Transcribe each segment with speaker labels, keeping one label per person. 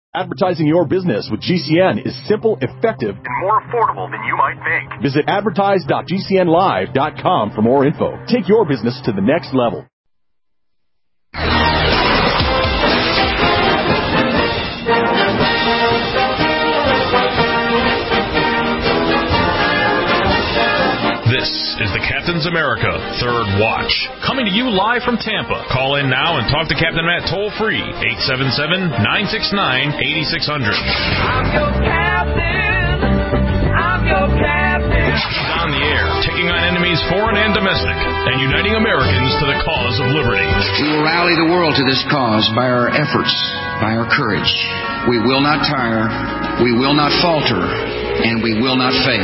Speaker 1: Advertising your business with GCN is simple, effective, and more affordable than you might think. Visit advertise.gcnlive.com for more info. Take your business to the next level.
Speaker 2: This is the Captain's America Third Watch, coming to you live from Tampa. Call in now and talk to Captain Matt toll-free, 877-969-8600.
Speaker 3: I'm your captain. I'm your captain.
Speaker 2: He's on the air, taking on enemies foreign and domestic, and uniting Americans to the cause of liberty.
Speaker 4: We will rally the world to this cause by our efforts, by our courage. We will not tire, we will not falter, and we will not fail.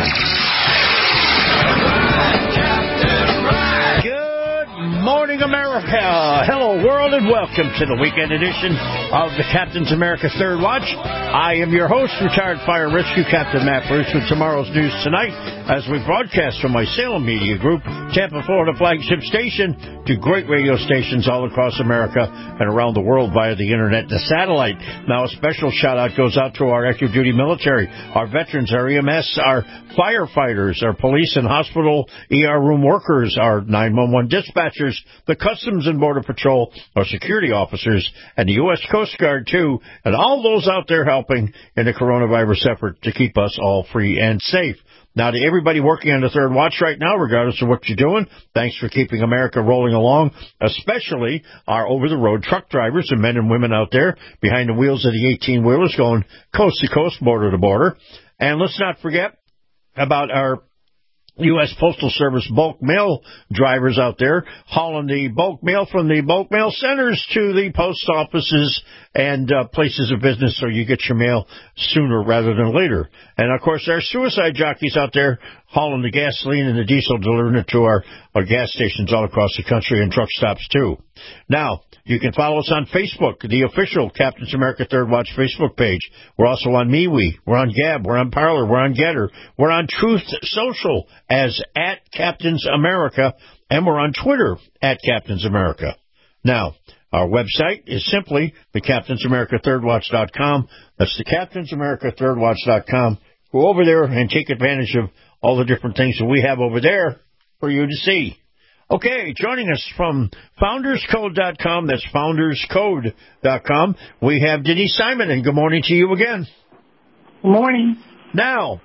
Speaker 5: Good morning, America. Hello, world, and welcome to the weekend edition of the Captain's America Third Watch. I am your host, retired fire rescue Captain Matt Bruce, with tomorrow's news tonight as we broadcast from my Salem Media Group, Tampa, Florida flagship station, to great radio stations all across America and around the world via the internet, the satellite. Now, a special shout-out goes out to our active duty military, our veterans, our EMS, our firefighters, our police and hospital ER room workers, our 911 dispatchers, the Customs and Border Patrol, our security officers, and the U.S. Coast Guard, too, and all those out there helping in the coronavirus effort to keep us all free and safe. Now, to everybody working on the Third Watch right now, regardless of what you're doing, thanks for keeping America rolling along, especially our over-the-road truck drivers and men and women out there behind the wheels of the 18-wheelers going coast to coast, border to border. And let's not forget about our U.S. Postal Service bulk mail drivers out there hauling the bulk mail from the bulk mail centers to the post offices and places of business so you get your mail sooner rather than later. And, of course, our suicide jockeys out there hauling the gasoline and the diesel, delivering it to our gas stations all across the country and truck stops, too. Now, you can follow us on Facebook, the official Captain's America Third Watch Facebook page. We're also on MeWe. We're on Gab. We're on Parler. We're on Getter. We're on Truth Social as @Captains America, and we're on Twitter @Captains America. Now, our website is simply thecaptainsamericathirdwatch.com. That's thecaptainsamericathirdwatch.com. Go over there and take advantage of all the different things that we have over there for you to see. Okay, joining us from founderscode.com, that's founderscode.com, we have Denise Simon, and good morning to you again.
Speaker 6: Good morning.
Speaker 5: Now,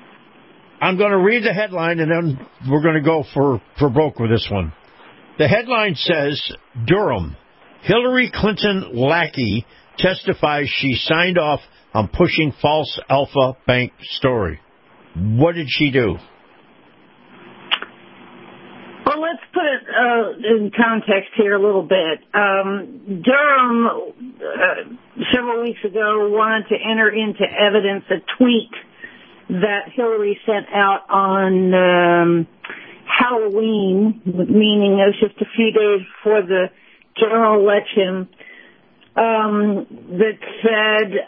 Speaker 5: I'm going to read the headline, and then we're going to go for broke with this one. The headline says, Durham, Hillary Clinton lackey testifies she signed off on pushing false Alpha Bank story. What did she do?
Speaker 6: Well, let's put it in context here a little bit. Durham, several weeks ago, wanted to enter into evidence a tweet that Hillary sent out on Halloween, meaning it was just a few days before the general election, that said,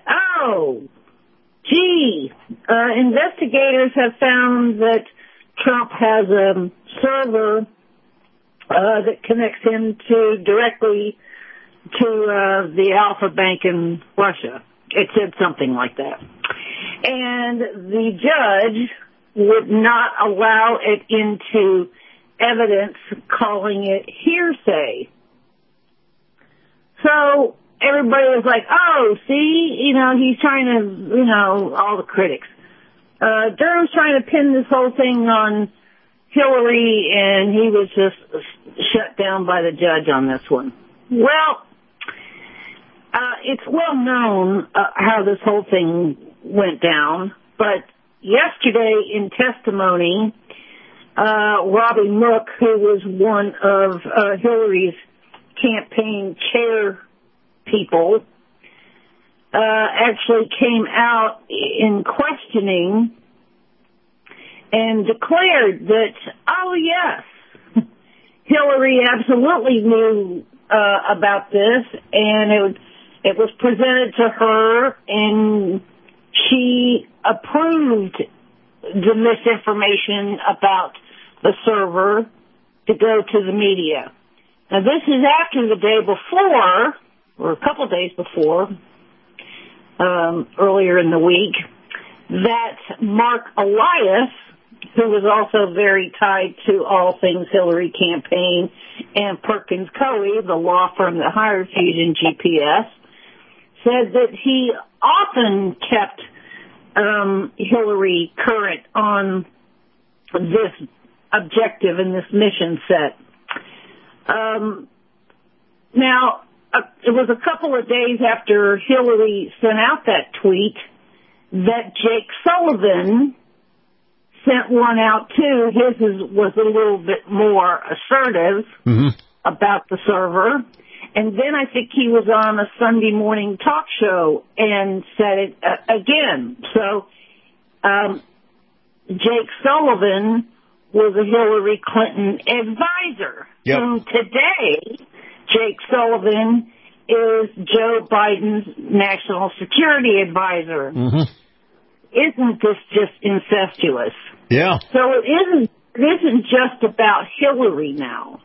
Speaker 6: investigators have found that Trump has a server that connects him directly to the Alpha Bank in Russia. It said something like that. And the judge would not allow it into evidence, calling it hearsay. So everybody was like, see, he's trying to, all the critics. Durham's trying to pin this whole thing on Hillary, and he was just shut down by the judge on this one. Well, it's well known how this whole thing went down, but yesterday in testimony, Robbie Mook, who was one of Hillary's campaign chair people, actually came out in questioning and declared that, yes, Hillary absolutely knew about this, and it was presented to her, and she approved the misinformation about the server to go to the media. Now, this is after the day before, or a couple days before, earlier in the week that Mark Elias, who was also very tied to all things Hillary campaign, and Perkins Coie, the law firm that hired Fusion GPS, said that he often kept Hillary current on this objective and this mission set. Now, it was a couple of days after Hillary sent out that tweet that Jake Sullivan sent one out too. His was a little bit more assertive about the server. And then I think he was on a Sunday morning talk show and said it again. So Jake Sullivan was a Hillary Clinton advisor.
Speaker 5: Yep.
Speaker 6: Who today, Jake Sullivan is Joe Biden's national security advisor. Isn't this just incestuous?
Speaker 5: Yeah.
Speaker 6: So it isn't just about Hillary now.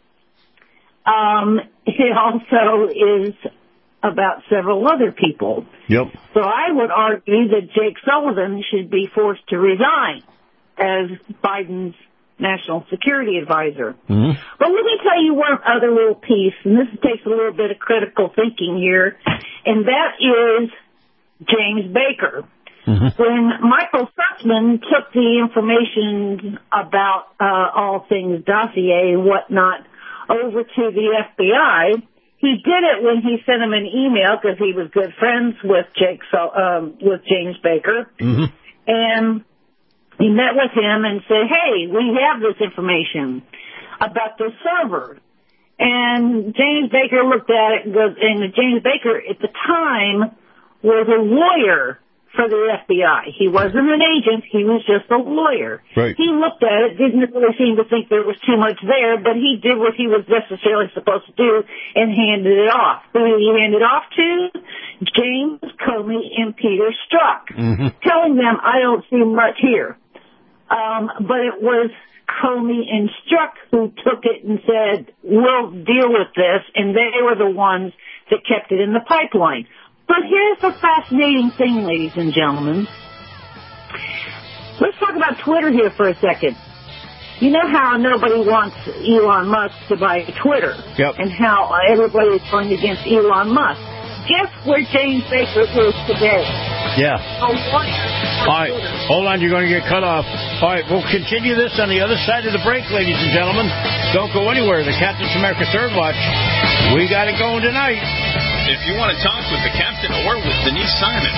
Speaker 6: It also is about several other people.
Speaker 5: Yep.
Speaker 6: So I would argue that Jake Sullivan should be forced to resign as Biden's national security advisor. But let me tell you one other little piece, and this takes a little bit of critical thinking here, and that is James Baker. When Michael Sussman took the information about all things dossier and whatnot over to the FBI, he did it when he sent him an email because he was good friends with with James Baker, and he met with him and said, "Hey, we have this information about the server." And James Baker looked at it and goes, and James Baker at the time was a lawyer for the FBI. He wasn't an agent. He was just a lawyer.
Speaker 5: Right.
Speaker 6: He looked at it, didn't really seem to think there was too much there, but he did what he was necessarily supposed to do and handed it off. Who did he hand it off to? James Comey and Peter Strzok, telling them, I don't see much here. But it was Comey and Strzok who took it and said, we'll deal with this, and they were the ones that kept it in the pipeline. But here's the fascinating thing, ladies and gentlemen. Let's talk about Twitter here for a second. You know how nobody wants Elon Musk to buy Twitter?
Speaker 5: Yep.
Speaker 6: And how everybody is going against Elon Musk. Guess where James Baker is today?
Speaker 5: Yeah.
Speaker 6: A lawyer.
Speaker 5: All right, hold on, you're going to get cut off. All right, we'll continue this on the other side of the break, ladies and gentlemen. Don't go anywhere. The Captain's America Third Watch. We got it going tonight.
Speaker 2: If you want to talk with the captain or with Denise Simon,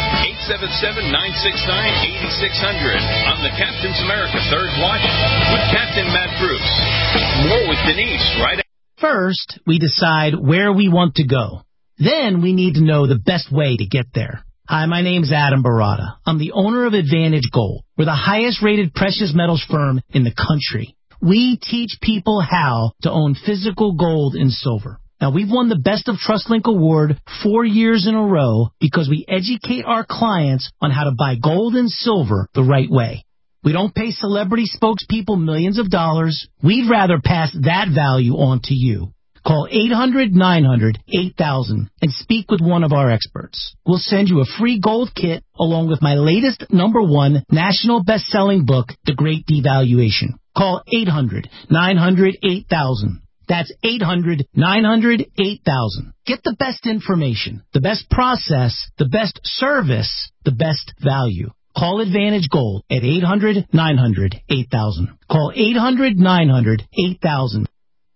Speaker 2: 877-969-8600 on the Captain's America Third Watch with Captain Matt Bruce. More with Denise right after.
Speaker 7: First, we decide where we want to go. Then we need to know the best way to get there. Hi, my name's Adam Barada. I'm the owner of Advantage Gold. We're the highest rated precious metals firm in the country. We teach people how to own physical gold and silver. Now, we've won the Best of TrustLink Award 4 years in a row because we educate our clients on how to buy gold and silver the right way. We don't pay celebrity spokespeople millions of dollars. We'd rather pass that value on to you. Call 800-900-8000 and speak with one of our experts. We'll send you a free gold kit along with my latest #1 national best-selling book, The Great Devaluation. Call 800-900-8000. That's 800-900-8000. Get the best information, the best process, the best service, the best value. Call Advantage Gold at 800-900-8000. Call 800-900-8000.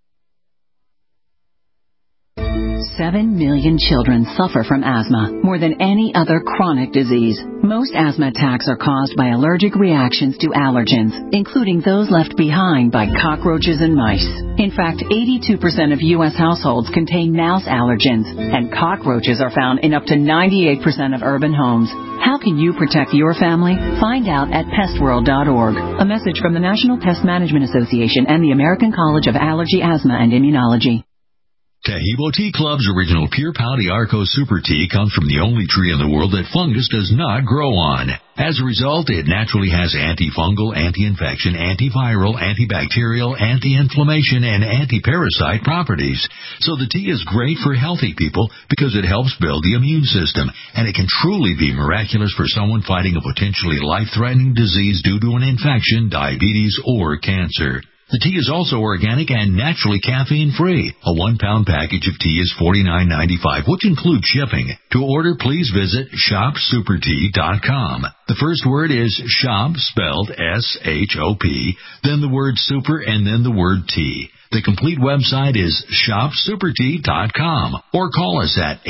Speaker 8: 7 million children suffer from asthma, more than any other chronic disease. Most asthma attacks are caused by allergic reactions to allergens, including those left behind by cockroaches and mice. In fact, 82% of U.S. households contain mouse allergens, and cockroaches are found in up to 98% of urban homes. How can you protect your family? Find out at pestworld.org. A message from the National Pest Management Association and the American College of Allergy, Asthma, and Immunology.
Speaker 9: Tahibo Tea Club's original Pure Pau Arco Super Tea comes from the only tree in the world that fungus does not grow on. As a result, it naturally has antifungal, anti-infection, antiviral, antibacterial, anti-inflammation, and anti-parasite properties. So the tea is great for healthy people because it helps build the immune system, and it can truly be miraculous for someone fighting a potentially life-threatening disease due to an infection, diabetes, or cancer. The tea is also organic and naturally caffeine-free. A 1-pound package of tea is $49.95, which includes shipping. To order, please visit shopsupertea.com. The first word is shop, spelled S-H-O-P, then the word super, and then the word tea. The complete website is shopsupertea.com, or call us at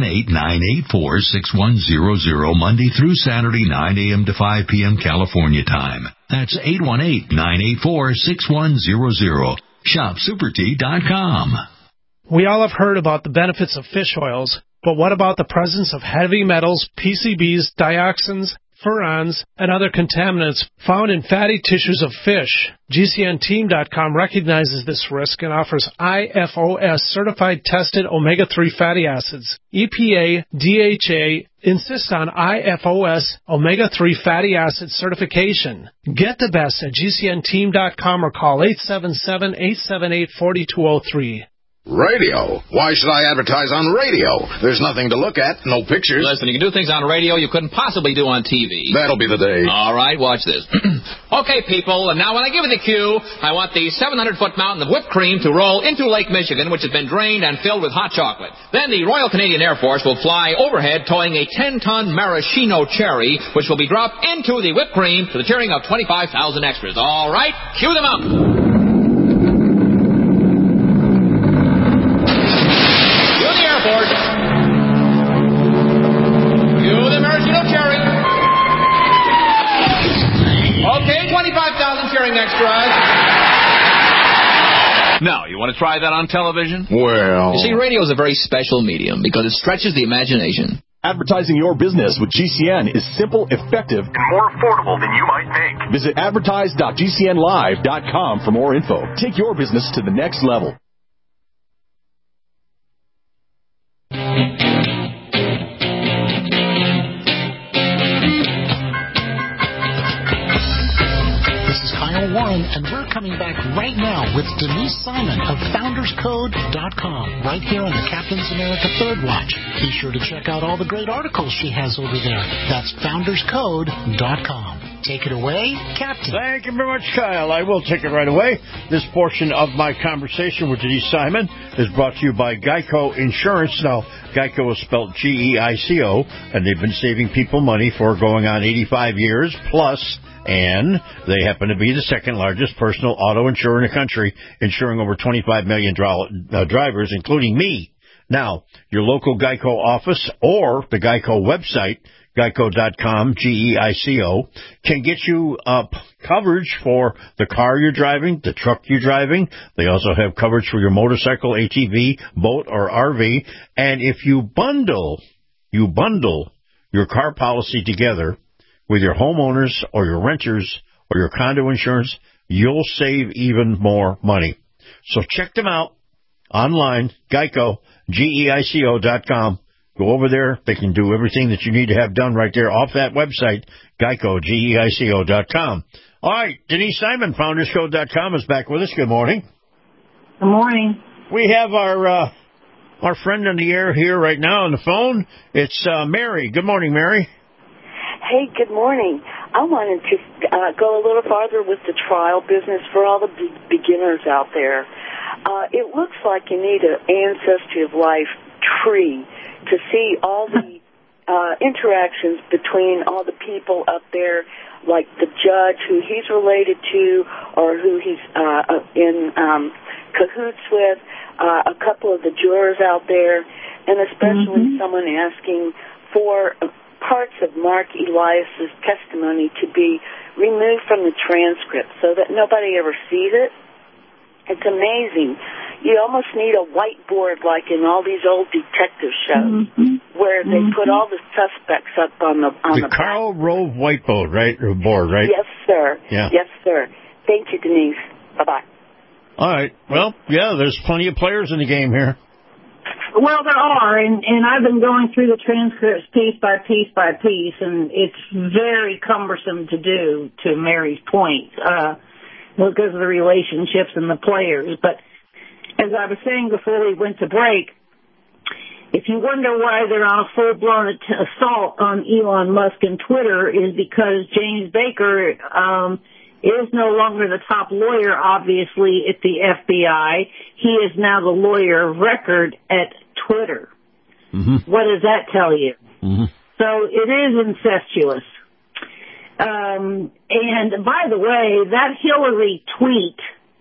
Speaker 9: 818-984-6100 Monday through Saturday, 9 a.m. to 5 p.m. California time. That's 818-984-6100. Shopsupertea.com.
Speaker 10: We all have heard about the benefits of fish oils, but what about the presence of heavy metals, PCBs, dioxins, furans, and other contaminants found in fatty tissues of fish? GCNteam.com recognizes this risk and offers IFOS certified tested omega-3 fatty acids. EPA, DHA insist on IFOS omega-3 fatty acid certification. Get the best at GCNteam.com or call 877-878-4203.
Speaker 11: Radio? Why should I advertise on radio? There's nothing to look at, no pictures.
Speaker 12: Listen, you can do things on radio you couldn't possibly do on TV.
Speaker 11: That'll be the day.
Speaker 12: All right, watch this. Okay, people, and now when I give you the cue, I want the 700-foot mountain of whipped cream to roll into Lake Michigan, which has been drained and filled with hot chocolate. Then the Royal Canadian Air Force will fly overhead towing a 10-ton maraschino cherry, which will be dropped into the whipped cream to the cheering of 25,000 extras. All right, cue them up. Okay, 25,000 cheering extras. Now, you want to try that on television?
Speaker 11: Well...
Speaker 12: You see, radio is a very special medium because it stretches the imagination.
Speaker 1: Advertising your business with GCN is simple, effective, and more affordable than you might think. Visit advertise.gcnlive.com for more info. Take your business to the next level.
Speaker 13: Warren, and we're coming back right now with Denise Simon of FoundersCode.com right here on the Captain's America Third Watch. Be sure to check out all the great articles she has over there. That's FoundersCode.com. Take it away, Captain.
Speaker 5: Thank you very much, Kyle. I will take it right away. This portion of my conversation with Denise Simon is brought to you by Geico Insurance. Now, Geico is spelled G-E-I-C-O, and they've been saving people money for going on 85 years plus. And they happen to be the second largest personal auto insurer in the country, insuring over 25 million drivers, including me. Now, your local Geico office or the Geico website, Geico.com, G-E-I-C-O, can get you coverage for the car you're driving, the truck you're driving. They also have coverage for your motorcycle, ATV, boat, or RV. And if you bundle your car policy together with your homeowners or your renters or your condo insurance, you'll save even more money. So check them out online, Geico, Geico.com. Go over there. They can do everything that you need to have done right there off that website, Geico, Geico.com. All right, Denise Simon, FoundersCode.com is back with us. Good morning.
Speaker 6: Good morning.
Speaker 5: We have our friend on the air here right now on the phone. It's Mary. Good morning, Mary.
Speaker 14: Hey, good morning. I wanted to go a little farther with the trial business for all the beginners out there. It looks like you need an ancestry of life tree to see all the interactions between all the people up there, like the judge, who he's related to or who he's in cahoots with, a couple of the jurors out there, and especially someone asking for parts of Mark Elias's testimony to be removed from the transcript so that nobody ever sees it. It's amazing. You almost need a whiteboard like in all these old detective shows where they put all the suspects up on the
Speaker 5: Karl Rove whiteboard, right? Or board, right?
Speaker 14: Yes, sir.
Speaker 5: Yeah.
Speaker 14: Yes, sir. Thank you, Denise. Bye-bye.
Speaker 5: All right. Well, yeah, there's plenty of players in the game here.
Speaker 6: Well, there are, and I've been going through the transcripts piece by piece by piece, and it's very cumbersome to do, to Mary's point, because of the relationships and the players. But as I was saying before we went to break, if you wonder why they're on a full-blown assault on Elon Musk and Twitter, is because James Baker is no longer the top lawyer, obviously, at the FBI. He is now the lawyer of record at Twitter. Mm-hmm. What does that tell you? Mm-hmm. So it is incestuous. And by the way, that Hillary tweet,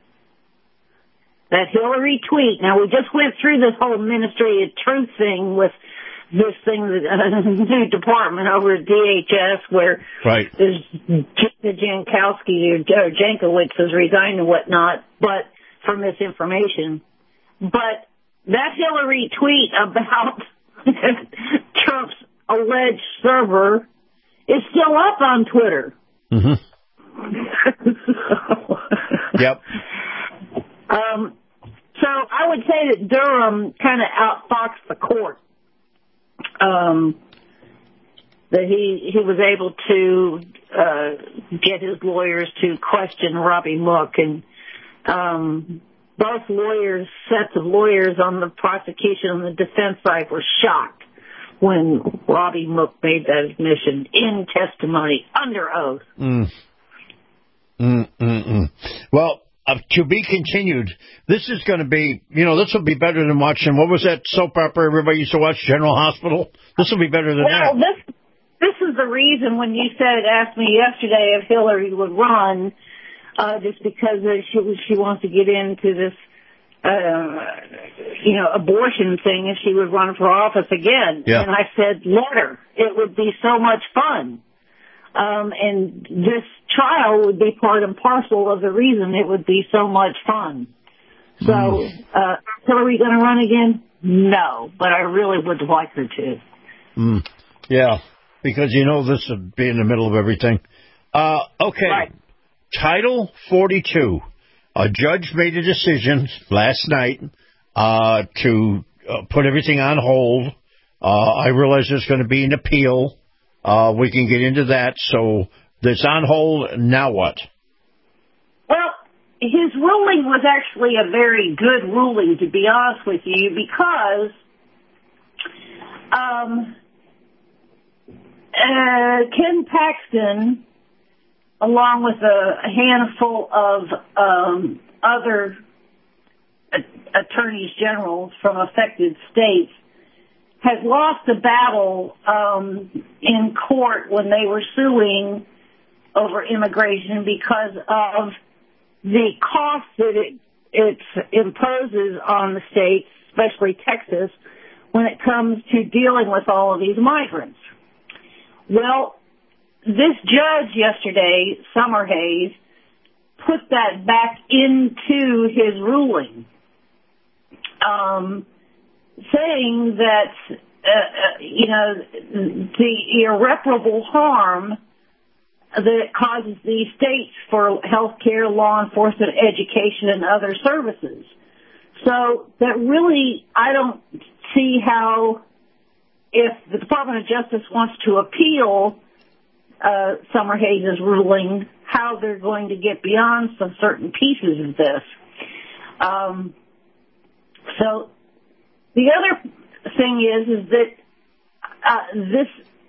Speaker 6: now we just went through this whole Ministry of Truth thing with this thing, the new department over at DHS, where there's Jankowski or Jankowicz has resigned and whatnot, but for misinformation. But that Hillary tweet about Trump's alleged server is still up on Twitter. Mm-hmm.
Speaker 5: Yep.
Speaker 6: So I would say that Durham kind of outfoxed the court. That he was able to get his lawyers to question Robbie Mook, and both sets of lawyers on the prosecution and the defense side were shocked when Robbie Mook made that admission in testimony under oath.
Speaker 5: Well, to be continued. This is going to be, this will be better than watching, what was that soap opera everybody used to watch, General Hospital? This will be better than that.
Speaker 6: Well, this is the reason when you asked me yesterday if Hillary would run, just because she wants to get into this, abortion thing, if she would run for office again. Yeah. And I said, let her. It would be so much fun. And this trial would be part and parcel of the reason it would be so much fun. So, Hillary going to run again? No, but I really would like her to.
Speaker 5: Yeah, because this would be in the middle of everything. Okay, right. Title 42. A judge made a decision last night to put everything on hold. I realize there's going to be an appeal. We can get into that. So that's on hold. Now what? Well,
Speaker 6: his ruling was actually a very good ruling, to be honest with you, because Ken Paxton, along with a handful of other attorneys general from affected states, has lost the battle in court when they were suing over immigration because of the cost that it imposes on the states, especially Texas, when it comes to dealing with all of these migrants. Well, this judge yesterday, Summerhays, put that back into his ruling, saying that, the irreparable harm that it causes these states for health care, law enforcement, education, and other services. So that really, I don't see how, if the Department of Justice wants to appeal Summerhays' ruling, how they're going to get beyond some certain pieces of this. So the other thing is that this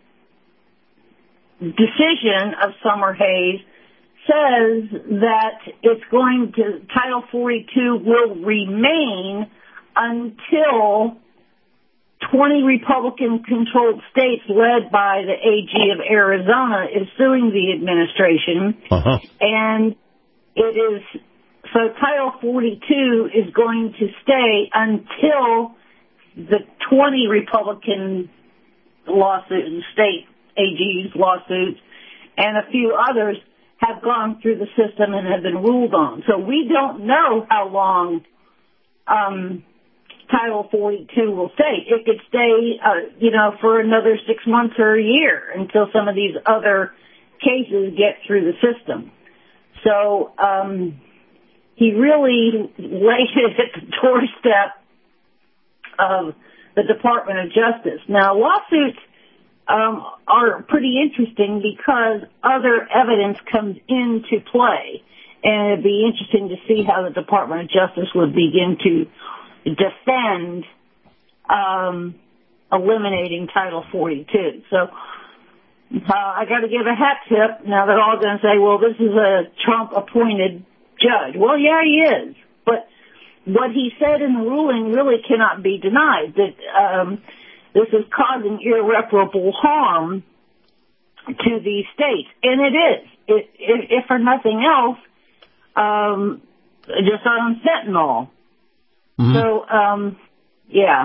Speaker 6: decision of Summerhays says that it's going to, Title 42 will remain until 20 Republican-controlled states led by the AG of Arizona is suing the administration. Uh-huh. And it is, so Title 42 is going to stay until the 20 Republican lawsuits, state AG's lawsuits, and a few others have gone through the system and have been ruled on. So we don't know how long Title 42 will stay. It could stay, for another 6 months or a year until some of these other cases get through the system. So he really laid it at the doorstep of the Department of Justice. Now, lawsuits are pretty interesting because other evidence comes into play, and it'd be interesting to see how the Department of Justice would begin to defend eliminating Title 42. So I got to give a hat tip. Now they're all going to say, well, this is a Trump-appointed judge. Well, yeah, he is. But what he said in the ruling really cannot be denied, that this is causing irreparable harm to the states. And it is. If for nothing else, just on fentanyl.
Speaker 5: Mm-hmm.
Speaker 6: So, yeah.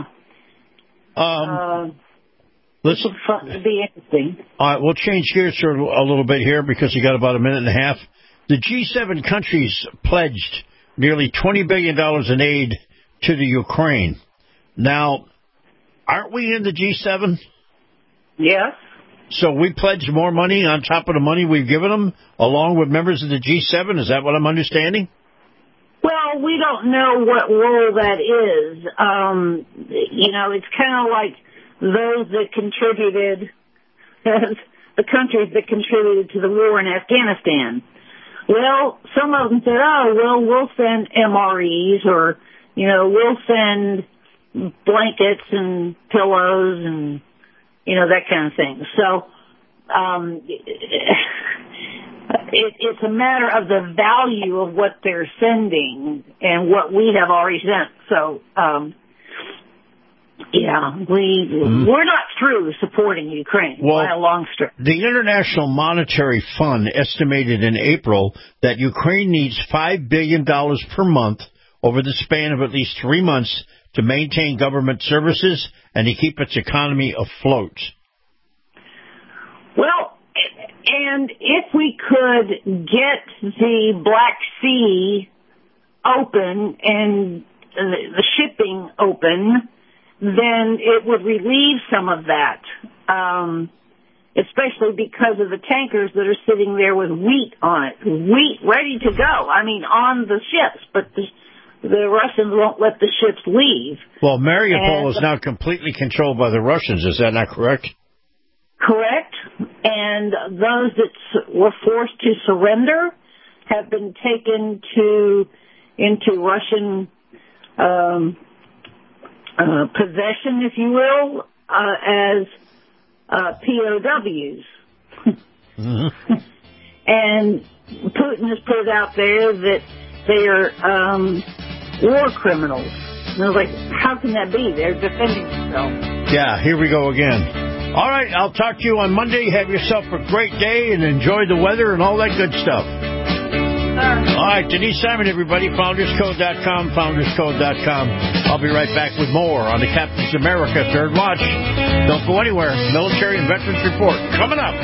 Speaker 5: Let's
Speaker 6: it'd be interesting.
Speaker 5: All right, we'll change gears for a little bit here because you got about a minute and a half. The G7 countries pledged nearly $20 billion in aid to the Ukraine. Now, aren't we in the G7?
Speaker 6: Yes.
Speaker 5: So we pledged more money on top of the money we've given them, along with members of the G7? Is that what I'm understanding?
Speaker 6: Well, we don't know what role that is. It's kind of like those that contributed, the countries that contributed to the war in Afghanistan. Well, some of them said, we'll send MREs or, we'll send blankets and pillows and, that kind of thing. So, it's a matter of the value of what they're sending and what we have already sent. So, we're not through supporting Ukraine by a long stretch.
Speaker 5: The International Monetary Fund estimated in April that Ukraine needs $5 billion per month over the span of at least 3 months to maintain government services and to keep its economy afloat.
Speaker 6: Well, and if we could get the Black Sea open and the shipping open, then it would relieve some of that, especially because of the tankers that are sitting there with wheat on it, wheat ready to go. I mean, on the ships, but the Russians won't let the ships leave.
Speaker 5: Well, Mariupol is now completely controlled by the Russians. Is that not correct?
Speaker 6: Correct. And those that were forced to surrender have been taken into Russian possession, if you will, as POWs.
Speaker 5: Mm-hmm.
Speaker 6: And Putin has put it out there that they are war criminals. And I was like, how can that be? They're defending themselves.
Speaker 5: Yeah, here we go again. All right, I'll talk to you on Monday. Have yourself a great day and enjoy the weather and all that good stuff. All right, Denise Simon, everybody, founderscode.com, founderscode.com. I'll be right back with more on the Captain's America Third Watch. Don't go anywhere. Military and Veterans Report coming up.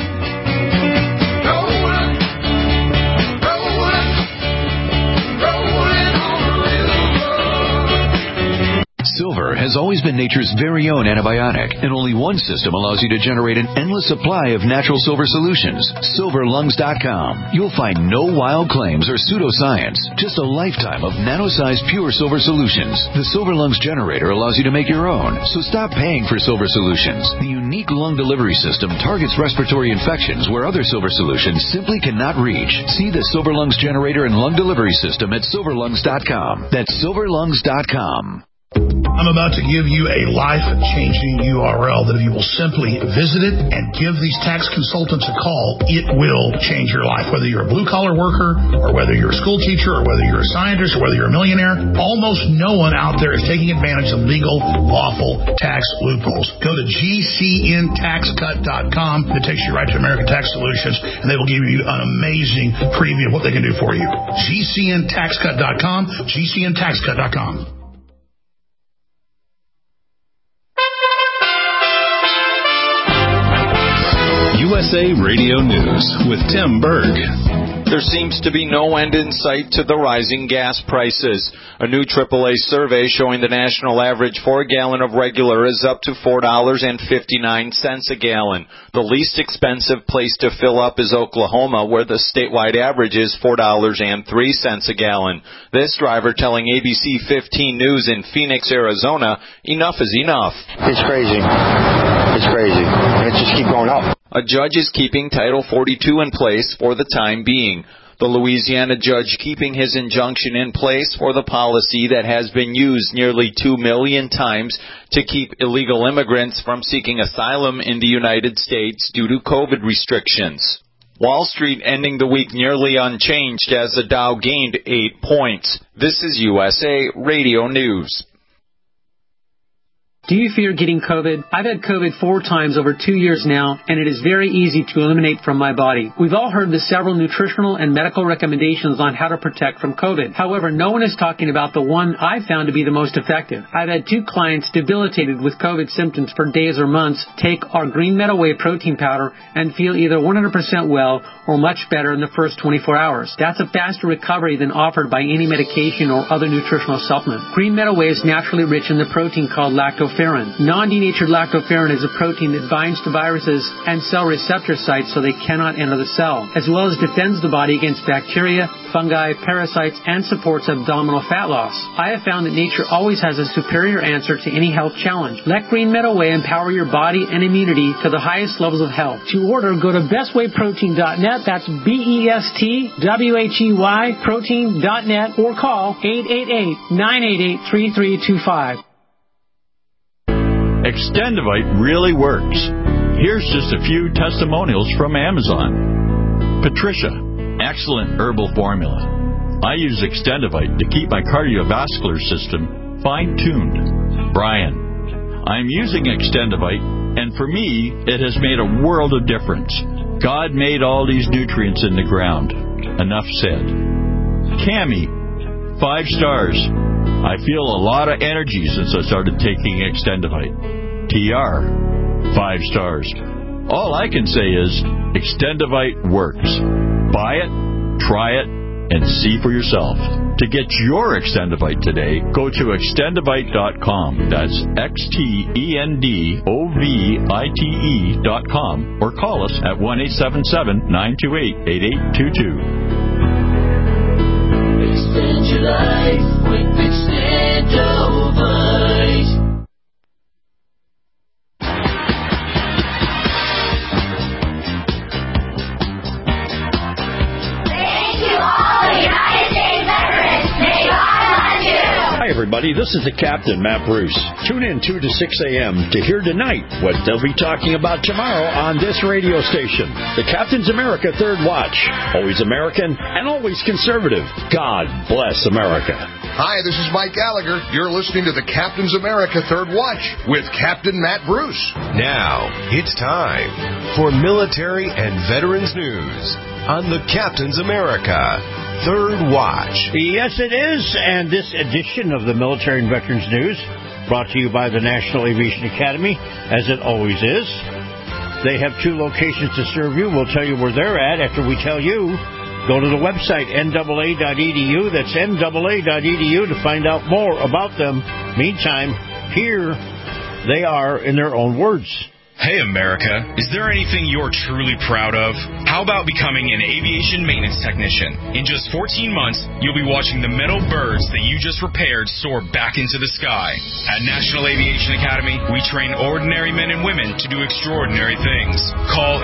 Speaker 9: Silver has always been nature's very own antibiotic, and only one system allows you to generate an endless supply of natural silver solutions. SilverLungs.com. You'll find no wild claims or pseudoscience, just a lifetime of nano-sized pure silver solutions. The Silver Lungs generator allows you to make your own, so stop paying for silver solutions. The unique lung delivery system targets respiratory infections where other silver solutions simply cannot reach. See the Silver Lungs generator and lung delivery system at SilverLungs.com. That's SilverLungs.com.
Speaker 15: I'm about to give you a life-changing URL that if you will simply visit it and give these tax consultants a call, it will change your life. Whether you're a blue-collar worker or whether you're a school teacher or whether you're a scientist or whether you're a millionaire, almost no one out there is taking advantage of legal, lawful tax loopholes. Go to GCNTaxCut.com. It takes you right to American Tax Solutions, and they will give you an amazing preview of what they can do for you. GCNTaxCut.com, GCNTaxCut.com.
Speaker 16: USA Radio News with Tim Berg. There seems to be no end in sight to the rising gas prices. A new AAA survey showing the national average for a gallon of regular is up to $4.59 a gallon. The least expensive place to fill up is Oklahoma, where the statewide average is $4.03 a gallon. This driver telling ABC 15 News in Phoenix, Arizona, enough is enough.
Speaker 17: It's crazy. It's crazy. It just keeps going up.
Speaker 16: A judge is keeping Title 42 in place for the time being. The Louisiana judge keeping his injunction in place for the policy that has been used nearly 2 million times to keep illegal immigrants from seeking asylum in the United States due to COVID restrictions. Wall Street ending the week nearly unchanged as the Dow gained 8 points. This is USA Radio News.
Speaker 18: Do you fear getting COVID? I've had COVID 4 times over 2 years now, and it is very easy to eliminate from my body. We've all heard the several nutritional and medical recommendations on how to protect from COVID. However, no one is talking about the one I've found to be the most effective. I've had 2 clients debilitated with COVID symptoms for days or months take our Green Meadow Whey protein powder and feel either 100% well or much better in the first 24 hours. That's a faster recovery than offered by any medication or other nutritional supplement. Green Meadow Whey is naturally rich in the protein called lactoferrin. Non-denatured lactoferrin is a protein that binds to viruses and cell receptor sites so they cannot enter the cell, as well as defends the body against bacteria, fungi, parasites, and supports abdominal fat loss. I have found that nature always has a superior answer to any health challenge. Let Green Meadow Whey empower your body and immunity to the highest levels of health. To order, go to bestwayprotein.net. That's BESTWHEY protein.net or call 888-988-3325.
Speaker 19: Extendivite really works. Here's just a few testimonials from Amazon. Patricia, excellent herbal formula. I use Extendivite to keep my cardiovascular system fine-tuned. Brian, I'm using Extendivite, and for me, it has made a world of difference. God made all these nutrients in the ground. Enough said. Cammie, 5 stars. I feel a lot of energy since I started taking Extendivite. TR, 5 stars. All I can say is Extendivite works. Buy it, try it, and see for yourself. To get your Extendivite today, go to extendivite.com. That's XTENDOVITE.com or call us at 1-877-928-8822.
Speaker 3: Extend your life with Extendovite.
Speaker 20: Thank you all, United States veterans. May God bless you.
Speaker 5: Hi, everybody. This is the Captain, Matt Bruce. Tune in 2 to 6 a.m. to hear tonight what they'll be talking about tomorrow on this radio station. The Captain's America Third Watch. Always American and always conservative. God bless America.
Speaker 11: Hi, this is Mike Gallagher. You're listening to the Captain's America Third Watch with Captain Matt Bruce.
Speaker 21: Now, it's time for military and veterans news on the Captain's America Third Watch.
Speaker 5: Yes, it is. And this edition of the Military and Veterans News brought to you by the National Aviation Academy, as it always is. They have 2 locations to serve you. We'll tell you where they're at after we tell you. Go to the website, NAA.edu. That's NAA.edu to find out more about them. Meantime, here they are in their own words.
Speaker 22: Hey, America, is there anything you're truly proud of? How about becoming an aviation maintenance technician? In just 14 months, you'll be watching the metal birds that you just repaired soar back into the sky. At National Aviation Academy, we train ordinary men and women to do extraordinary things. Call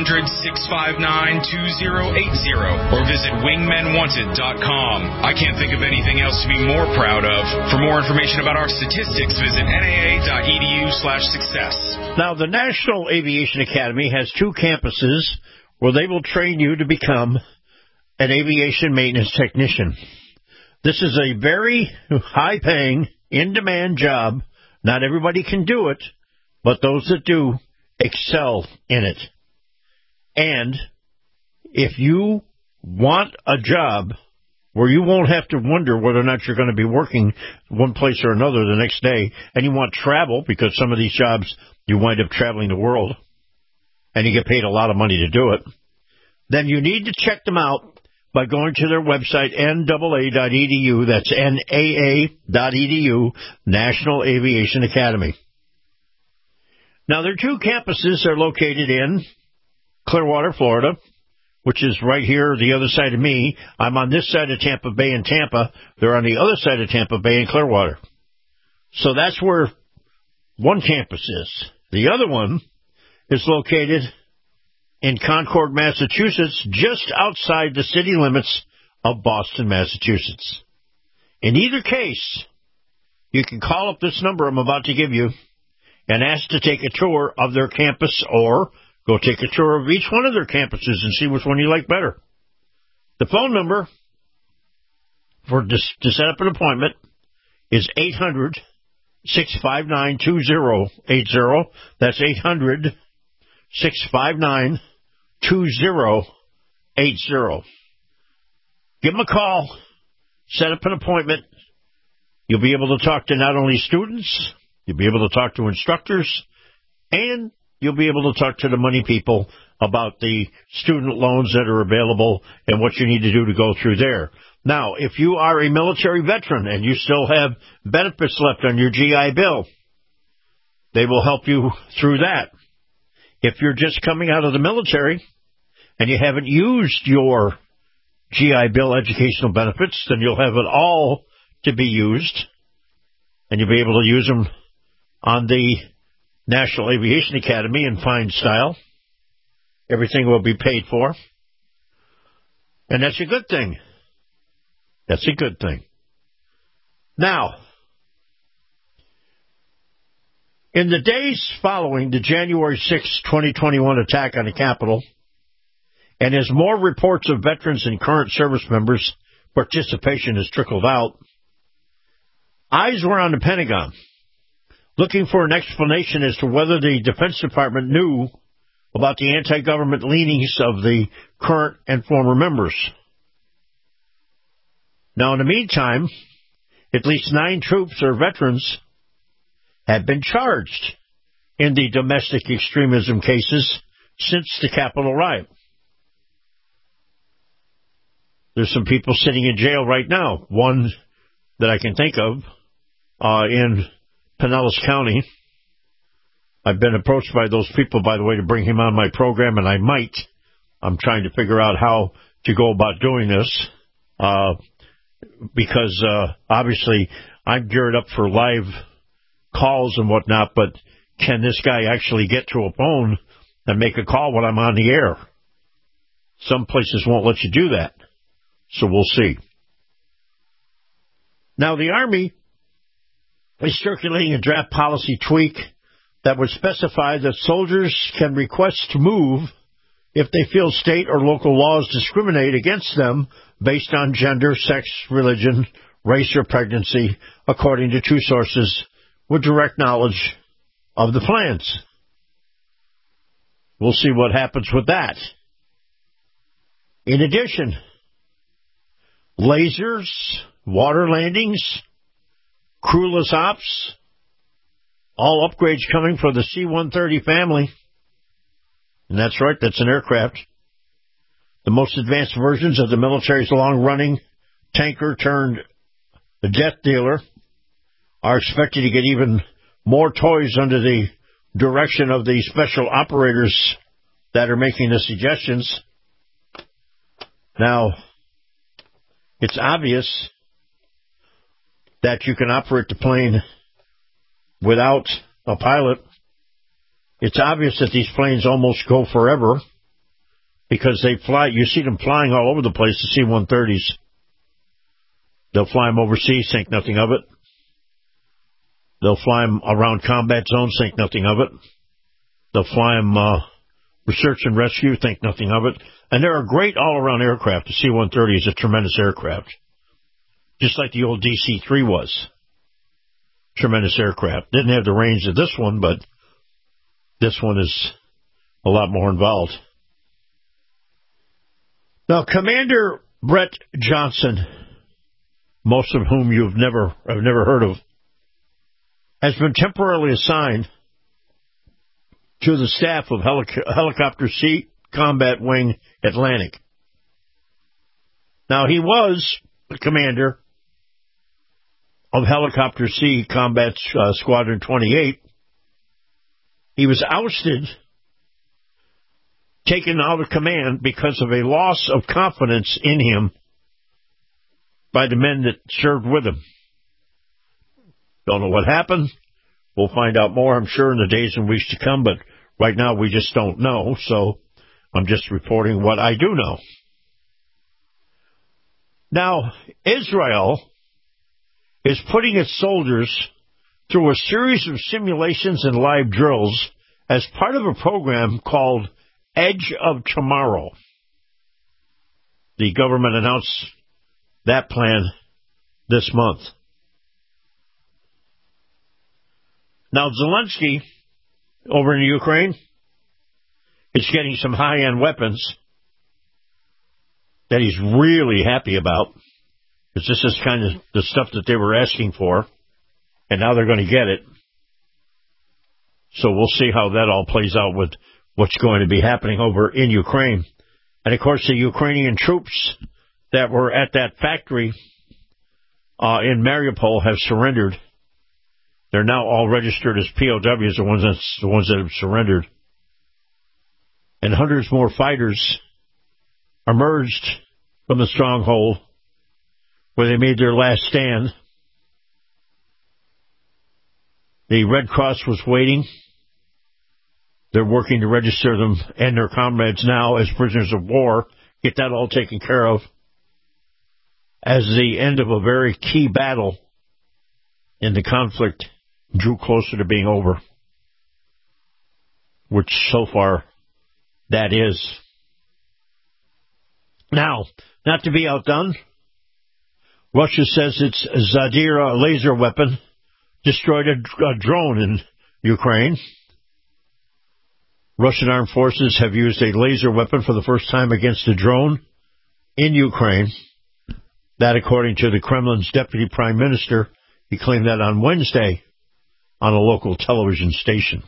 Speaker 22: 800-659-2080 or visit wingmenwanted.com. I can't think of anything else to be more proud of. For more information about our statistics, visit naa.edu/success.
Speaker 5: Now, the National Aviation Academy has 2 campuses where they will train you to become an aviation maintenance technician. This is a very high-paying, in-demand job. Not everybody can do it, but those that do excel in it. And if you want a job where you won't have to wonder whether or not you're going to be working one place or another the next day, and you want travel, because some of these jobs you wind up traveling the world, and you get paid a lot of money to do it, then you need to check them out by going to their website, NAA.edu. That's NAA.edu, National Aviation Academy. Now, their two campuses are located in Clearwater, Florida, which is right here, the other side of me. I'm on this side of Tampa Bay in Tampa. They're on the other side of Tampa Bay in Clearwater. So that's where one campus is. The other one is located in Concord, Massachusetts, just outside the city limits of Boston, Massachusetts. In either case, you can call up this number I'm about to give you and ask to take a tour of their campus, or go take a tour of each one of their campuses and see which one you like better. The phone number to set up an appointment is 800-659-2080. That's 800-659-2080. Give them a call. Set up an appointment. You'll be able to talk to not only students, you'll be able to talk to instructors, and you'll be able to talk to the money people about the student loans that are available and what you need to do to go through there. Now, if you are a military veteran and you still have benefits left on your GI Bill, they will help you through that. If you're just coming out of the military and you haven't used your GI Bill educational benefits, then you'll have it all to be used, and you'll be able to use them on the National Aviation Academy in fine style. Everything will be paid for. And that's a good thing. That's a good thing. Now, in the days following the January 6, 2021 attack on the Capitol, and as more reports of veterans and current service members' participation has trickled out, eyes were on the Pentagon, looking for an explanation as to whether the Defense Department knew about the anti-government leanings of the current and former members. Now, in the meantime, at least 9 troops or veterans have been charged in the domestic extremism cases since the Capitol riot. There's some people sitting in jail right now. One that I can think of in Pinellas County. I've been approached by those people, by the way, to bring him on my program, and I might. I'm trying to figure out how to go about doing this because obviously I'm geared up for live calls and whatnot, but can this guy actually get to a phone and make a call when I'm on the air? Some places won't let you do that, so we'll see. Now, the Army is circulating a draft policy tweak that would specify that soldiers can request to move if they feel state or local laws discriminate against them based on gender, sex, religion, race, or pregnancy, according to 2 sources with direct knowledge of the plans. We'll see what happens with that. In addition, lasers, water landings, crewless ops, all upgrades coming for the C-130 family. And that's right, that's an aircraft. The most advanced versions of the military's long-running tanker turned jet dealer are expected to get even more toys under the direction of the special operators that are making the suggestions. Now, it's obvious that you can operate the plane without a pilot. It's obvious that these planes almost go forever because they fly. You see them flying all over the place, the C-130s. They'll fly them overseas, think nothing of it. They'll fly them around combat zones, think nothing of it. They'll fly them research and rescue, think nothing of it. And they're a great all-around aircraft. The C-130 is a tremendous aircraft, just like the old DC-3 was. Tremendous aircraft. Didn't have the range of this one, but this one is a lot more involved. Now, Commander Brett Johnson, most of whom I've never heard of, has been temporarily assigned to the staff of Helicopter Sea Combat Wing Atlantic. Now, he was the commander of Helicopter C Combat Squadron 28. He was ousted, taken out of command because of a loss of confidence in him by the men that served with him. Don't know what happened. We'll find out more, I'm sure, in the days and weeks to come, but right now we just don't know, so I'm just reporting what I do know. Now, Israel is putting its soldiers through a series of simulations and live drills as part of a program called Edge of Tomorrow. The government announced that plan this month. Now, Zelensky, over in Ukraine, is getting some high-end weapons that he's really happy about, because this is kind of the stuff that they were asking for, and now they're going to get it. So we'll see how that all plays out with what's going to be happening over in Ukraine. And, of course, the Ukrainian troops that were at that factory in Mariupol have surrendered. They're now all registered as POWs, the ones that have surrendered. And hundreds more fighters emerged from the stronghold where they made their last stand. The Red Cross was waiting. They're working to register them and their comrades now as prisoners of war, get that all taken care of as the end of a very key battle in the conflict drew closer to being over, which so far that is. Now, not to be outdone, Russia says its Zadira laser weapon destroyed a drone in Ukraine. Russian armed forces have used a laser weapon for the first time against a drone in Ukraine. That, according to the Kremlin's deputy prime minister, he claimed that on Wednesday on a local television station.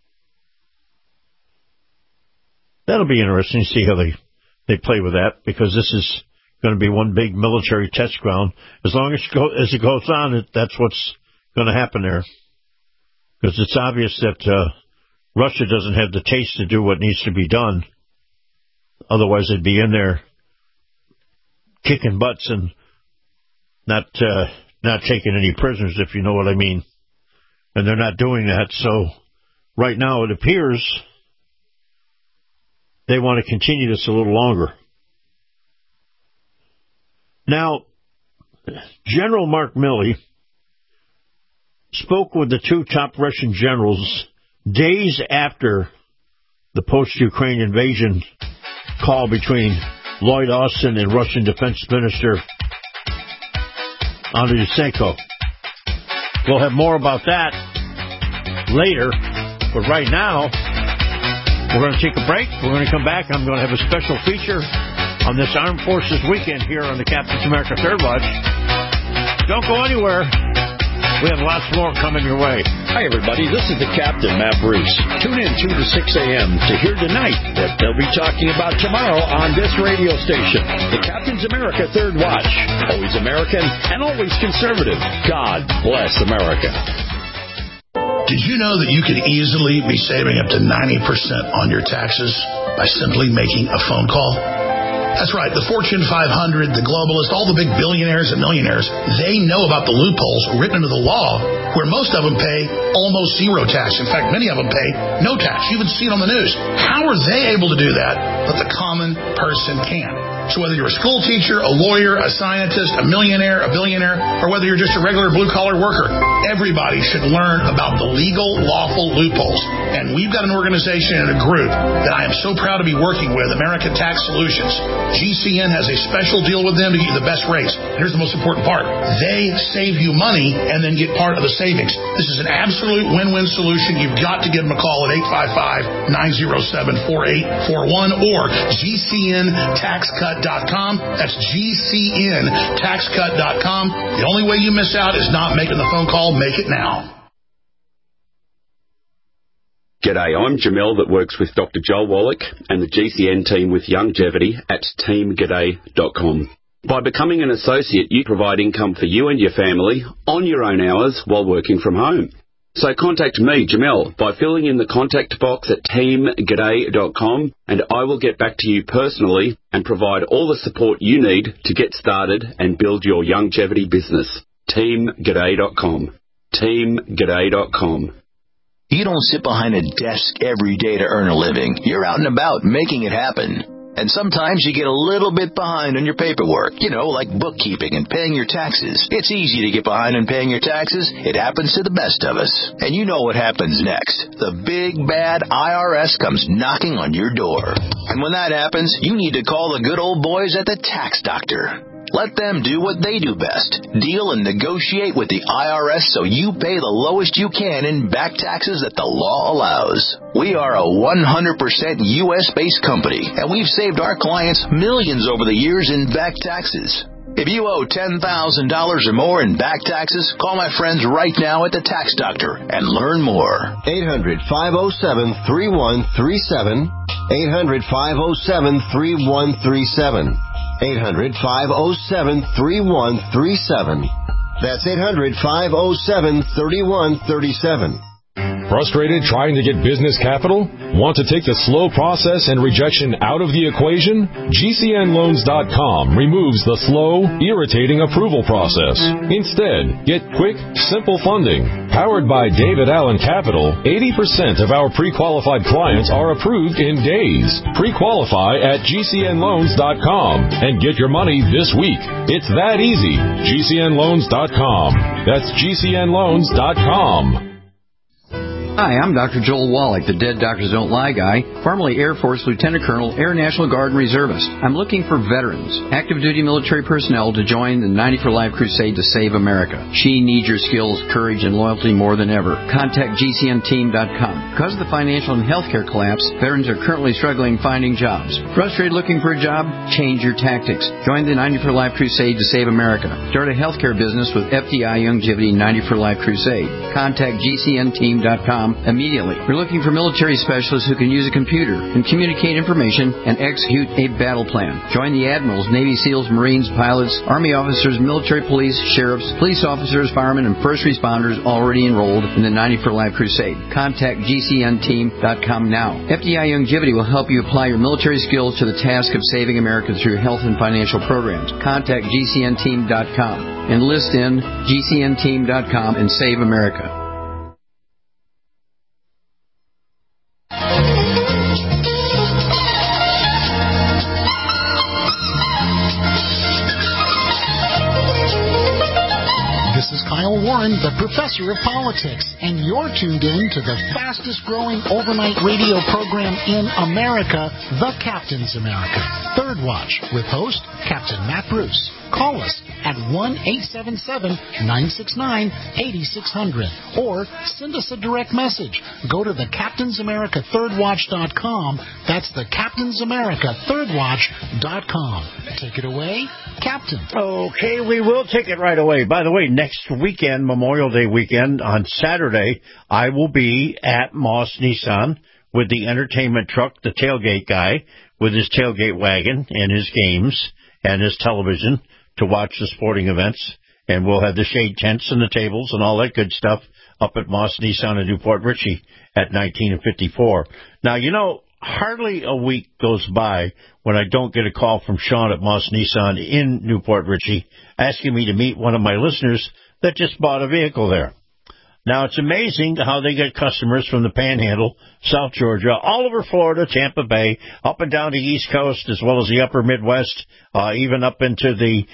Speaker 5: That'll be interesting to see how they play with that, because this is going to be one big military test ground. As long as it goes on, that's what's going to happen there. Because it's obvious that Russia doesn't have the taste to do what needs to be done. Otherwise, they'd be in there kicking butts and not taking any prisoners, if you know what I mean. And they're not doing that. So right now it appears they want to continue this a little longer. Now, General Mark Milley spoke with the two top Russian generals days after the post-Ukraine invasion call between Lloyd Austin and Russian Defense Minister Andriy Sybiha. We'll have more about that later, but right now, we're going to take a break. We're going to come back. I'm going to have a special feature on this Armed Forces Weekend here on the Captain's America Third Watch. Don't go anywhere. We have lots more coming your way.
Speaker 2: Hi, everybody. This is the Captain, Matt Bruce. Tune in 2 to 6 a.m. to hear tonight what they'll be talking about tomorrow on this radio station. The Captain's America Third Watch. Always American and always conservative. God bless America.
Speaker 15: Did you know that you could easily be saving up to 90% on your taxes by simply making a phone call? That's right. The Fortune 500, the globalists, all the big billionaires and millionaires, they know about the loopholes written into the law where most of them pay almost zero tax. In fact, many of them pay no tax. You even see it on the news. How are they able to do that, but the common person can't? So whether you're a school teacher, a lawyer, a scientist, a millionaire, a billionaire, or whether you're just a regular blue-collar worker, everybody should learn about the legal, lawful loopholes. And we've got an organization and a group that I am so proud to be working with, American Tax Solutions. GCN has a special deal with them to get you the best rates. And here's the most important part. They save you money and then get part of the savings. This is an absolute win-win solution. You've got to give them a call at 855-907-4841 or GCNTaxCut.com. That's GCNTaxCut.com. The only way you miss out is not making the phone call. Make it now.
Speaker 4: G'day, I'm Jamel that works with Dr. Joel Wallach and the GCN team with Longevity at teamg'day.com. By becoming an associate, you provide income for you and your family on your own hours while working from home. So contact me, Jamel, by filling in the contact box at teamg'day.com, and I will get back to you personally and provide all the support you need to get started and build your longevity business. teamg'day.com. teamg'day.com.
Speaker 7: You don't sit behind a desk every day to earn a living. You're out and about making it happen. And sometimes you get a little bit behind on your paperwork, like bookkeeping and paying your taxes. It's easy to get behind on paying your taxes. It happens to the best of us. And you know what happens next. The big, bad IRS comes knocking on your door. And when that happens, you need to call the good old boys at the Tax Doctor. Let them do what they do best. Deal and negotiate with the IRS so you pay the lowest you can in back taxes that the law allows. We are a 100% U.S.-based company, and we've saved our clients millions over the years in back taxes. If you owe $10,000 or more in back taxes, call my friends right now at the Tax Doctor and learn more.
Speaker 21: 800-507-3137. 800-507-3137. 800-507-3137. That's 800-507-3137.
Speaker 1: Frustrated trying to get business capital? Want to take the slow process and rejection out of the equation? GCNloans.com removes the slow, irritating approval process. Instead, get quick, simple funding. Powered by David Allen Capital, 80% of our pre-qualified clients are approved in days. Pre-qualify at GCNloans.com and get your money this week. It's that easy. GCNloans.com. That's GCNloans.com.
Speaker 8: Hi, I'm Dr. Joel Wallach, the Dead Doctors Don't Lie guy, formerly Air Force Lieutenant Colonel, Air National Guard and Reservist. I'm looking for veterans, active duty military personnel to join the 90 for Life crusade to save America. She needs your skills, courage, and loyalty more than ever. Contact GCNteam.com. Because of the financial and healthcare collapse, veterans are currently struggling finding jobs. Frustrated looking for a job? Change your tactics. Join the 90 for Life crusade to save America. Start a healthcare business with FDI Longevity 90 for Life crusade. Contact GCNteam.com immediately. We're looking for military specialists who can use a computer and communicate information and execute a battle plan. Join the admirals, Navy SEALs, Marines, pilots, Army officers, military police, sheriffs, police officers, firemen, and first responders already enrolled in the 90 for Life crusade. Contact GCNteam.com now. FDI Longevity will help you apply your military skills to the task of saving America through health and financial programs. Contact GCNteam.com. Enlist in GCNteam.com and save America.
Speaker 13: Kyle Warren, the professor of politics, and you're tuned in to the fastest growing overnight radio program in America, The Captain's America. Third Watch with host Captain Matt Bruce. Call us at 1-877-969-8600 or send us a direct message. Go to thecaptainsamerica3rdwatch.com. That's thecaptainsamerica3rdwatch.com. Take it away, Captain.
Speaker 5: Okay, we will take it right away. By the way, next weekend, Memorial Day weekend, on Saturday, I will be at Moss Nissan with the entertainment truck, the tailgate guy, with his tailgate wagon and his games and his television to watch the sporting events. And we'll have the shade tents and the tables and all that good stuff up at Moss Nissan in Newport Richey at 19 and 54. Now, hardly a week goes by when I don't get a call from Sean at Moss Nissan in Newport Richey asking me to meet one of my listeners that just bought a vehicle there. Now, it's amazing how they get customers from the Panhandle, South Georgia, all over Florida, Tampa Bay, up and down the East Coast, as well as the upper Midwest, even up into the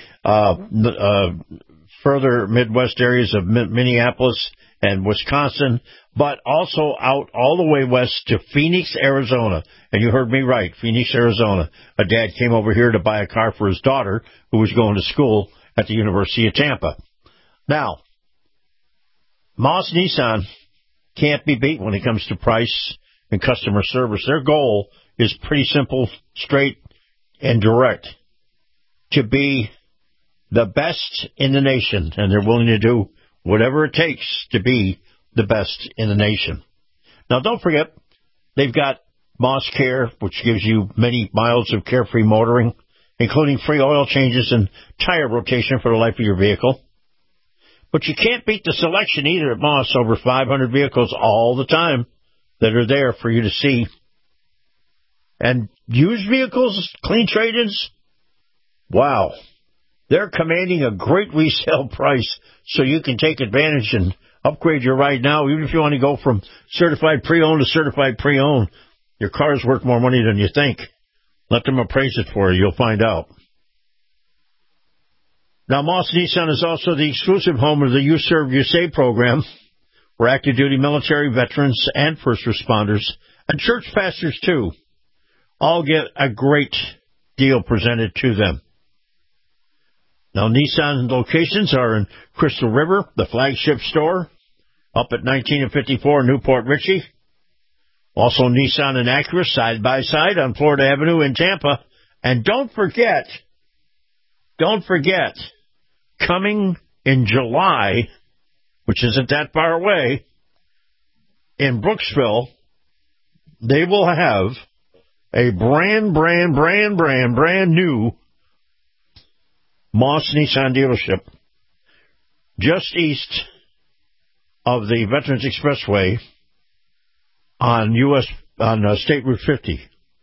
Speaker 5: further Midwest areas of Minneapolis and Wisconsin, but also out all the way west to Phoenix, Arizona. And you heard me right, Phoenix, Arizona. A dad came over here to buy a car for his daughter who was going to school at the University of Tampa. Now, Moss Nissan can't be beat when it comes to price and customer service. Their goal is pretty simple, straight, and direct. To be the best in the nation, and they're willing to do whatever it takes to be the best in the nation. Now, don't forget, they've got Moss Care, which gives you many miles of carefree motoring including free oil changes and tire rotation for the life of your vehicle. But you can't beat the selection either at Moss. Over 500 vehicles all the time that are there for you to see. And used vehicles, clean trade-ins, wow. They're commanding a great resale price, so you can take advantage and upgrade your ride now. Even if you want to go from certified pre-owned to certified pre-owned, your car's worth more money than you think. Let them appraise it for you. You'll find out. Now, Moss Nissan is also the exclusive home of the You Serve, You Save program, where active duty military, veterans, and first responders, and church pastors, too, all get a great deal presented to them. Now, Nissan locations are in Crystal River, the flagship store, up at 19 and 54 Newport Richie. Also, Nissan and Acura side by side on Florida Avenue in Tampa. And don't forget, coming in July, which isn't that far away, in Brooksville, they will have a brand new Moss Nissan dealership just east of the Veterans Expressway on State Route 50.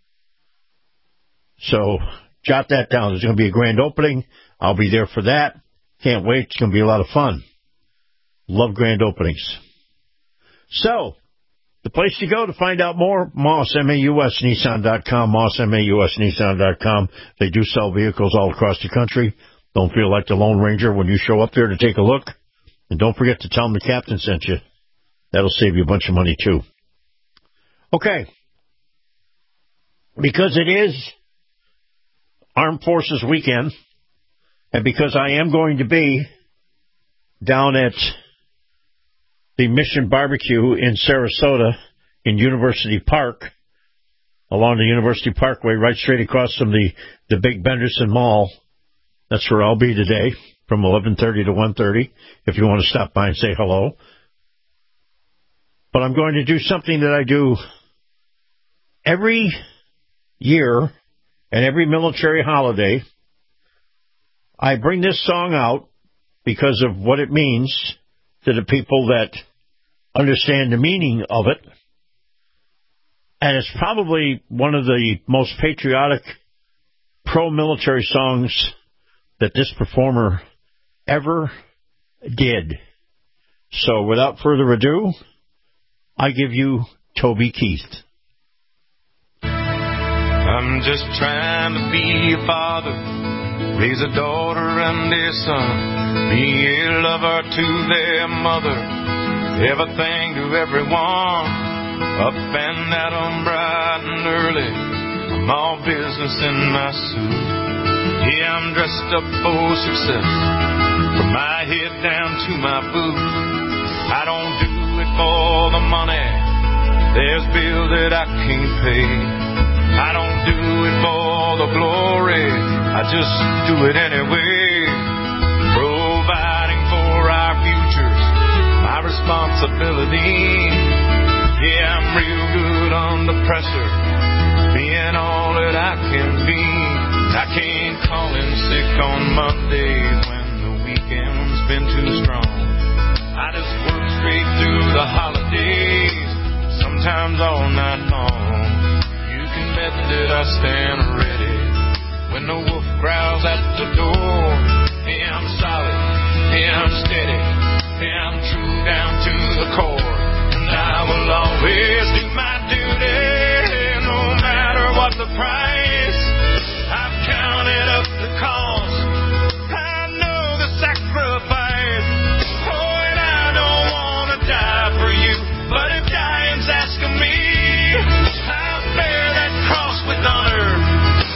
Speaker 5: So jot that down. There's going to be a grand opening. I'll be there for that. Can't wait. It's going to be a lot of fun. Love grand openings. So, the place to go to find out more, MausNissan.com, MausNissan.com. They do sell vehicles all across the country. Don't feel like the Lone Ranger when you show up there to take a look. And don't forget to tell them the captain sent you. That'll save you a bunch of money, too. Okay. Because it is Armed Forces Weekend, and because I am going to be down at the Mission Barbecue in Sarasota in University Park, along the University Parkway, right straight across from the big Benderson Mall. That's where I'll be today from 11:30 to 1:30, if you want to stop by and say hello. But I'm going to do something that I do every year and every military holiday. I bring this song out because of what it means to the people that understand the meaning of it. And it's probably one of the most patriotic pro-military songs that this performer ever did. So without further ado, I give you Toby Keith.
Speaker 10: I'm just trying to be a father, raise a daughter and a son, be a lover to their mother, everything to everyone, up and at 'em bright and early, I'm all business in my suit. Yeah, I'm dressed up for success, from my head down to my boots. I don't do it for the money, there's bills that I can't pay. I don't do it for the glory, I just do it anyway. Providing for our futures, my responsibility. Yeah, I'm real good under pressure, being all that I can be. I can't call in sick on Mondays when the weekend's been too strong. I just work straight through the holidays, sometimes all night long. You can bet that I stand ready when the wolf growls at the door. Yeah, I'm solid, yeah, I'm steady, yeah, I'm true down to the core. And I will always do my duty, no matter what the price. I've counted up the cost, I know the sacrifice. Oh, and I don't want to die for you, but if dying's asking me, I'll bear that cross with honor.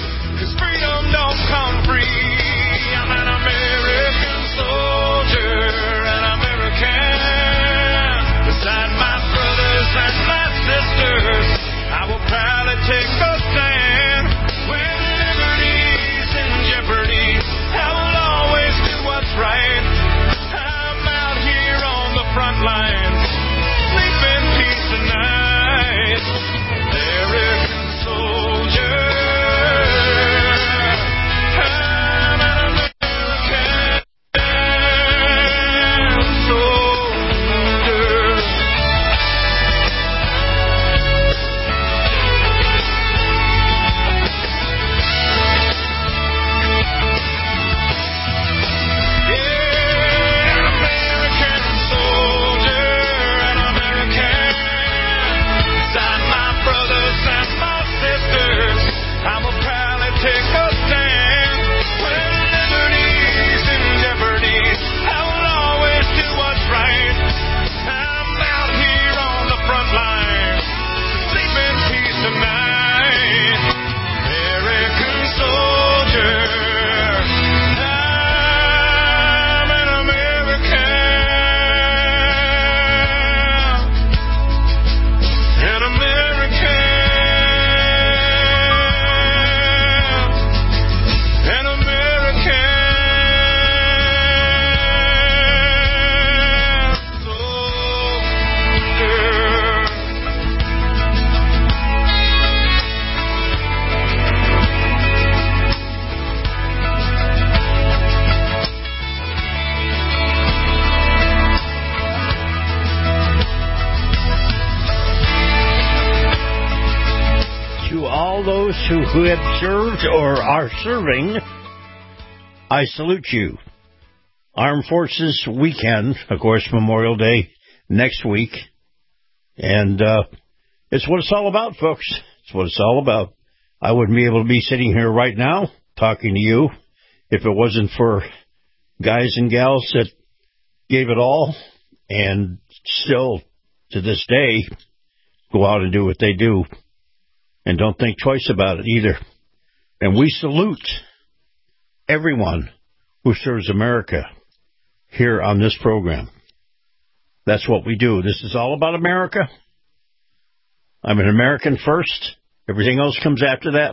Speaker 5: who have served or are serving, I salute you. Armed Forces Weekend, of course, Memorial Day next week. And it's what it's all about, folks. It's what it's all about. I wouldn't be able to be sitting here right now talking to you if it wasn't for guys and gals that gave it all and still, to this day, go out and do what they do and don't think twice about it either. And we salute everyone who serves America here on this program. That's what we do. This is all about America. I'm an American first. Everything else comes after that.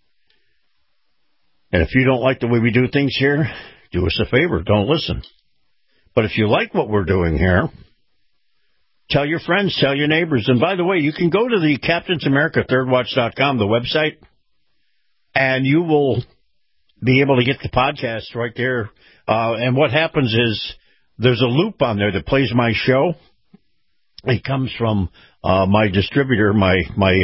Speaker 5: And if you don't like the way we do things here, do us a favor. Don't listen. But if you like what we're doing here, tell your friends, tell your neighbors. And by the way, you can go to the CaptainsAmerica3rdWatch.com, the website, and you will be able to get the podcast right there. And what happens is there's a loop on there that plays my show. It comes from my distributor, my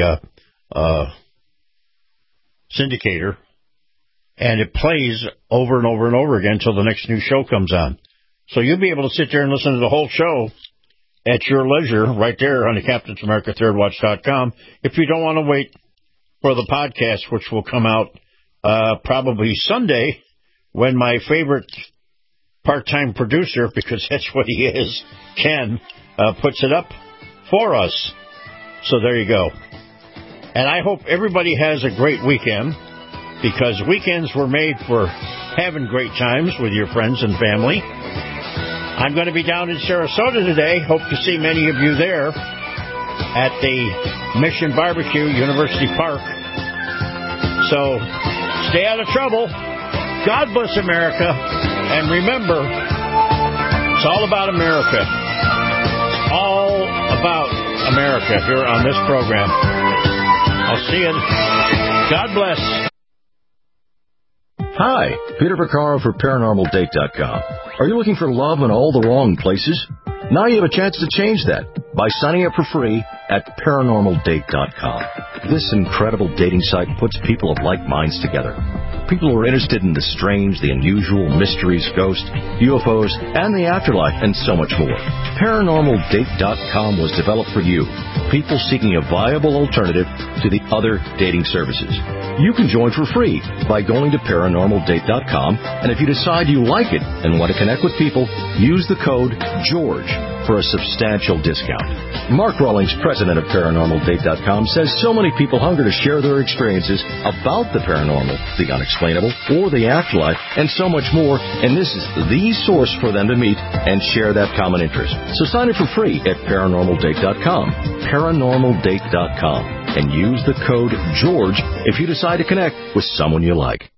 Speaker 5: syndicator, and it plays over and over and over again until the next new show comes on. So you'll be able to sit there and listen to the whole show at your leisure right there on the CaptainsAmerica3rdWatch.com if you don't want to wait for the podcast, which will come out probably Sunday when my favorite part-time producer, because that's what he is, Ken, puts it up for us. So there you go. And I hope everybody has a great weekend, because weekends were made for having great times with your friends and family. I'm going to be down in Sarasota today. Hope to see many of you there at the Mission Barbecue, University Park. So stay out of trouble. God bless America. And remember, it's all about America. It's all about America here on this program. I'll see you. God bless.
Speaker 12: Hi, Peter Vaccaro for ParanormalDate.com. Are you looking for love in all the wrong places? Now you have a chance to change that by signing up for free at ParanormalDate.com. This incredible dating site puts people of like minds together. People who are interested in the strange, the unusual, mysteries, ghosts, UFOs, and the afterlife, and so much more. ParanormalDate.com was developed for you, people seeking a viable alternative to the other dating services. You can join for free by going to ParanormalDate.com, and if you decide you like it and want to connect with people, use the code GEORGE for a substantial discount. Mark Rawlings, president of ParanormalDate.com, says so many people hunger to share their experiences about the paranormal, the unexplainable, or the afterlife, and so much more, and this is the source for them to meet and share that common interest. So sign up for free at ParanormalDate.com, ParanormalDate.com, and use the code GEORGE if you decide to connect with someone you like.